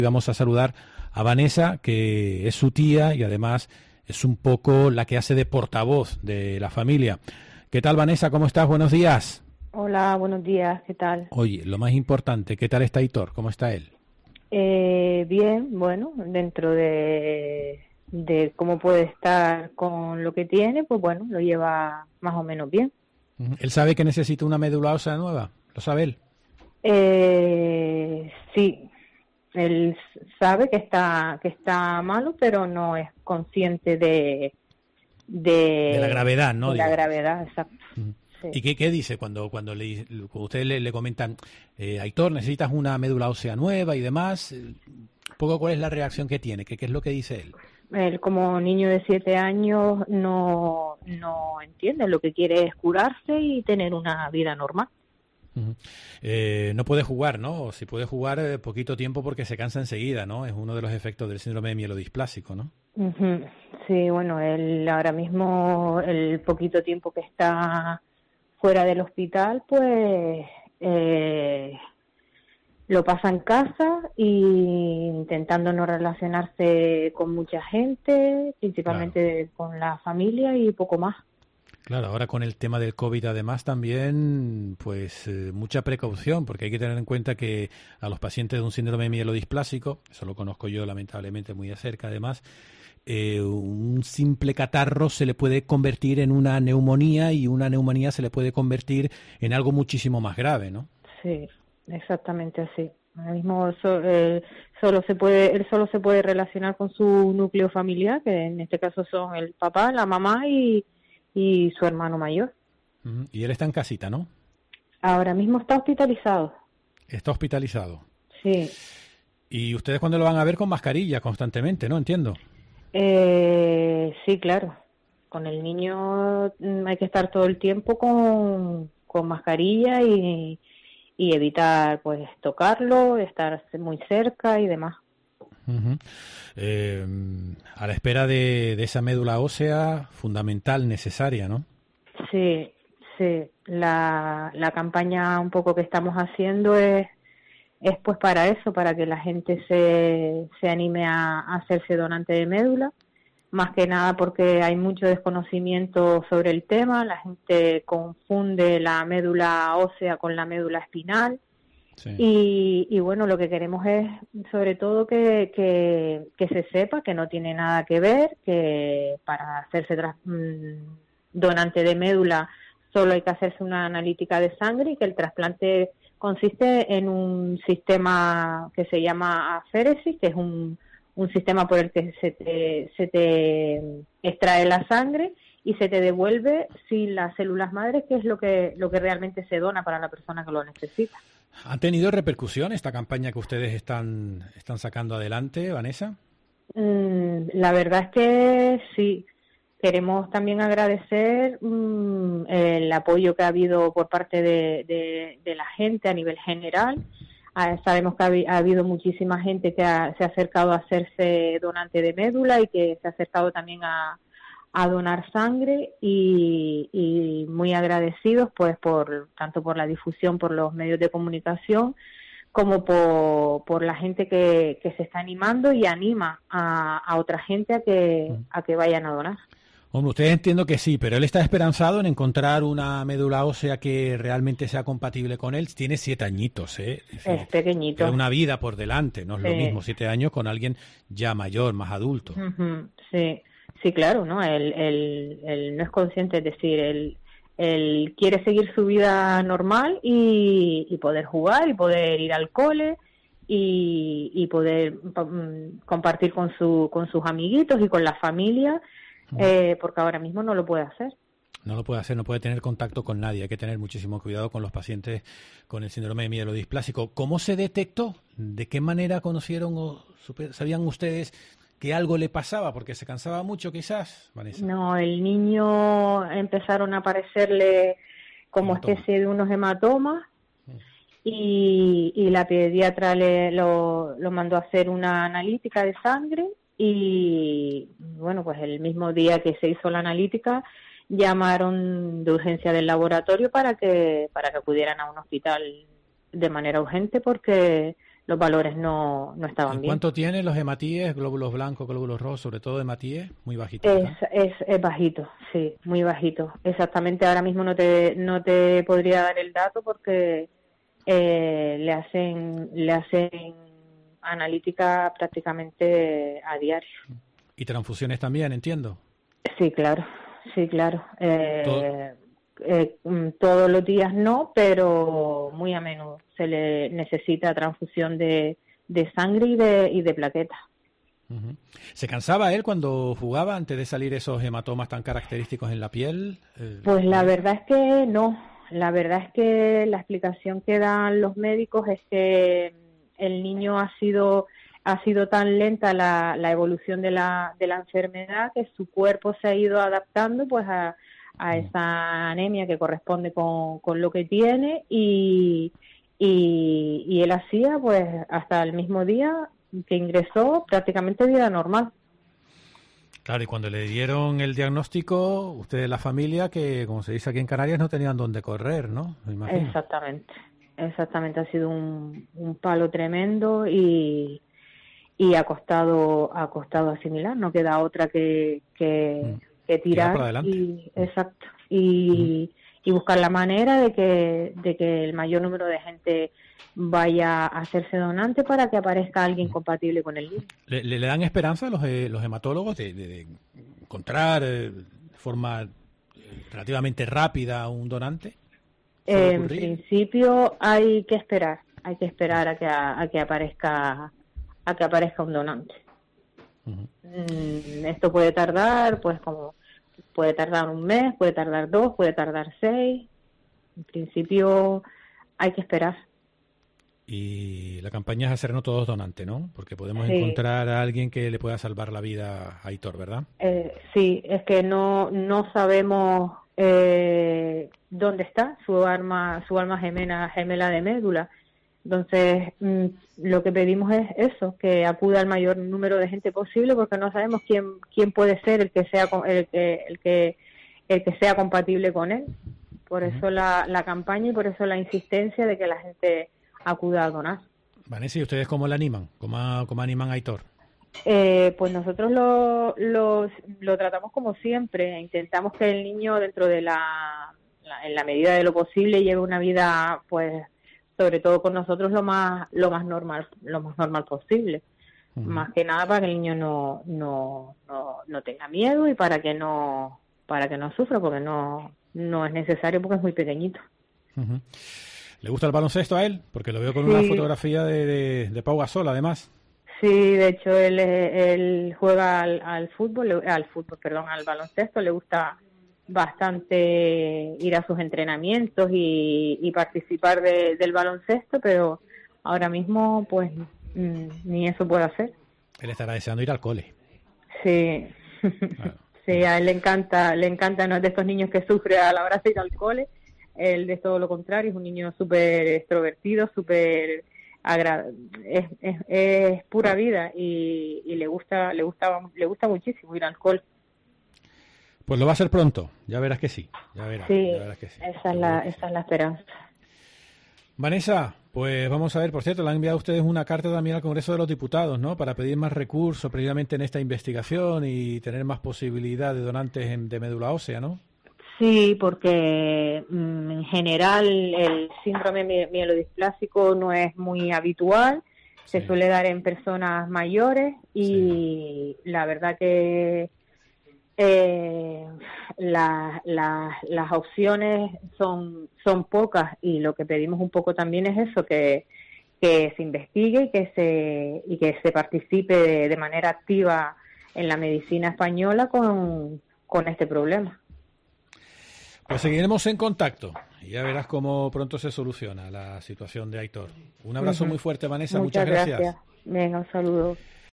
Vamos a saludar a Vanessa, que es su tía y además es un poco la que hace de portavoz de la familia. ¿Qué tal, Vanessa? ¿Cómo estás? Buenos días. Hola, buenos días. ¿Qué tal? Oye, lo más importante, ¿qué tal está Aitor? ¿Cómo está él? Bien, bueno, dentro de cómo puede estar con lo que tiene, pues bueno, lo lleva más o menos bien. ¿Él sabe que necesita una médula ósea nueva? ¿Lo sabe él? Sí, él sabe que está malo, pero no es consciente de La gravedad, ¿no? de la Digamos. gravedad, exacto. Sí. ¿Y qué dice cuando ustedes le comentan, Aitor, necesitas una médula ósea nueva y demás? Un poco, ¿cuál es la reacción que tiene? ¿Qué es lo que dice él? Él, como niño de 7 años, no entiende. Lo que quiere es curarse y tener una vida normal. No puede jugar, ¿no? O si puede jugar, poquito tiempo porque se cansa enseguida, ¿no? Es uno de los efectos del síndrome de mielodisplásico, ¿no? Ujú. Sí, bueno, él ahora mismo, el poquito tiempo que está fuera del hospital, pues lo pasa en casa y intentando no relacionarse con mucha gente, principalmente con la familia y poco más. Claro, ahora con el tema del COVID además también, pues mucha precaución, porque hay que tener en cuenta que a los pacientes de un síndrome mielodisplásico, eso lo conozco yo lamentablemente muy de cerca además, un simple catarro se le puede convertir en una neumonía y una neumonía se le puede convertir en algo muchísimo más grave, ¿no? Sí, exactamente así. Ahora mismo él solo se puede relacionar con su núcleo familiar, que en este caso son el papá, la mamá y su hermano mayor. Y él está en casita, ¿no? Ahora mismo está hospitalizado. Está hospitalizado. Sí. Y ustedes cuando lo van a ver con mascarilla constantemente, ¿no? Entiendo. Sí, claro. Con el niño hay que estar todo el tiempo con mascarilla y evitar pues tocarlo, estar muy cerca y demás. A la espera de esa médula ósea fundamental, necesaria, ¿no? Sí, sí. La campaña un poco que estamos haciendo es pues para eso, para que la gente se anime a hacerse donante de médula. Más que nada porque hay mucho desconocimiento sobre el tema, la gente confunde la médula ósea con la médula espinal. Sí. Y bueno, lo que queremos es sobre todo que se sepa que no tiene nada que ver, que para hacerse donante de médula solo hay que hacerse una analítica de sangre y que el trasplante consiste en un sistema que se llama aféresis, que es un sistema por el que se te extrae la sangre y se te devuelve sin las células madres, que es lo que realmente se dona para la persona que lo necesita. ¿Ha tenido repercusión esta campaña que ustedes están sacando adelante, Vanessa? La verdad es que sí. Queremos también agradecer el apoyo que ha habido por parte de la gente a nivel general. Sabemos que ha habido muchísima gente que se ha acercado a hacerse donante de médula y que se ha acercado también a donar sangre y muy agradecidos pues tanto por la difusión por los medios de comunicación como por la gente que se está animando y anima a otra gente a que vayan a donar. Hombre, usted entiendo que sí, pero él está esperanzado en encontrar una médula ósea que realmente sea compatible con él. Tiene 7 añitos, ¿eh? Es pequeñito. Tiene una vida por delante, no es lo mismo 7 años con alguien ya mayor, más adulto. Sí, sí, claro, ¿no? Él no es consciente, es decir, él quiere seguir su vida normal y poder jugar y poder ir al cole y poder compartir con sus amiguitos y con la familia. Porque ahora mismo no lo puede hacer. No lo puede hacer, no puede tener contacto con nadie. Hay que tener muchísimo cuidado con los pacientes con el síndrome de mielodisplásico. ¿Cómo se detectó? ¿De qué manera conocieron o sabían ustedes que algo le pasaba? Porque se cansaba mucho, quizás, Vanessa. No, el niño empezaron a aparecerle como especie de unos hematomas y la pediatra lo mandó a hacer una analítica de sangre. Y bueno, pues el mismo día que se hizo la analítica llamaron de urgencia del laboratorio para que acudieran a un hospital de manera urgente porque los valores no estaban ¿En bien. cuánto tienen los hematíes, glóbulos blancos, glóbulos rojos, sobre todo hematíes? Muy bajitos, ¿verdad? Es bajito, sí, muy bajito. Exactamente, ahora mismo no te podría dar el dato porque le hacen analítica prácticamente a diario. Y transfusiones también, entiendo. Sí, claro, sí, claro. Todo- Todos los días no, pero muy a menudo se le necesita transfusión de sangre y de plaquetas. Ujú. ¿Se cansaba él cuando jugaba antes de salir esos hematomas tan característicos en la piel? Pues la verdad es que no. La verdad es que la explicación que dan los médicos es que el niño ha sido tan lenta la evolución de la enfermedad que su cuerpo se ha ido adaptando pues a esa anemia que corresponde con lo que tiene y él hacía pues hasta el mismo día que ingresó prácticamente vida normal. Claro, y cuando le dieron el diagnóstico, ustedes, la familia, que como se dice aquí en Canarias, no tenían dónde correr, ¿no? Me imagino. Exactamente, ha sido un palo tremendo y ha costado asimilar, no queda otra que Tirar para tirar adelante. y buscar la manera de que el mayor número de gente vaya a hacerse donante para que aparezca alguien compatible con el niño. ¿Le dan esperanza a los hematólogos de encontrar de forma relativamente rápida un donante? En principio hay que esperar a que aparezca un donante. Esto puede tardar, pues como puede tardar un mes, puede tardar 2, puede tardar 6. En principio hay que esperar. Y la campaña es hacernos todos donantes, ¿no? Porque podemos Sí. encontrar a alguien que le pueda salvar la vida a Aitor, ¿verdad? Sí, es que no sabemos dónde está su alma gemela de médula. Entonces, lo que pedimos es eso, que acuda el mayor número de gente posible, porque no sabemos quién puede ser el que sea compatible con él. Por eso la campaña y por eso la insistencia de que la gente acuda a donar. Vanessa, ¿y ustedes cómo la animan? ¿Cómo animan a Aitor? Pues nosotros lo tratamos como siempre. Intentamos que el niño, dentro de en la medida de lo posible, lleve una vida, pues, sobre todo con nosotros lo más normal posible. Más que nada para que el niño no tenga miedo y para que no sufra, porque no es necesario, porque es muy pequeñito. ¿Le gusta el baloncesto a él? Porque lo veo con una fotografía de Pau Gasol, además. Sí, de hecho él juega al baloncesto, le gusta bastante ir a sus entrenamientos y participar del baloncesto, pero ahora mismo pues ni eso puede hacer. Él estará deseando ir al cole. Sí, claro. Sí, a él le encanta, no es de estos niños que sufre a la hora de ir al cole. Él de todo lo contrario, es un niño súper extrovertido, súper es pura vida y le gusta muchísimo ir al cole. Pues lo va a hacer pronto, ya verás que sí. Ya verás que sí. Esa es la esperanza. Vanessa, pues vamos a ver, por cierto, le han enviado a ustedes una carta también al Congreso de los Diputados, ¿no? Para pedir más recursos precisamente en esta investigación y tener más posibilidad de donantes de médula ósea, ¿no? Sí, porque en general el síndrome mielodisplásico no es muy habitual, se suele dar en personas mayores y la verdad que las opciones son pocas y lo que pedimos un poco también es eso, que se investigue y que se participe de manera activa en la medicina española con este problema. Pues seguiremos en contacto y ya verás cómo pronto se soluciona la situación de Aitor. Un abrazo muy fuerte, Vanessa. Muchas gracias. Venga, un saludo.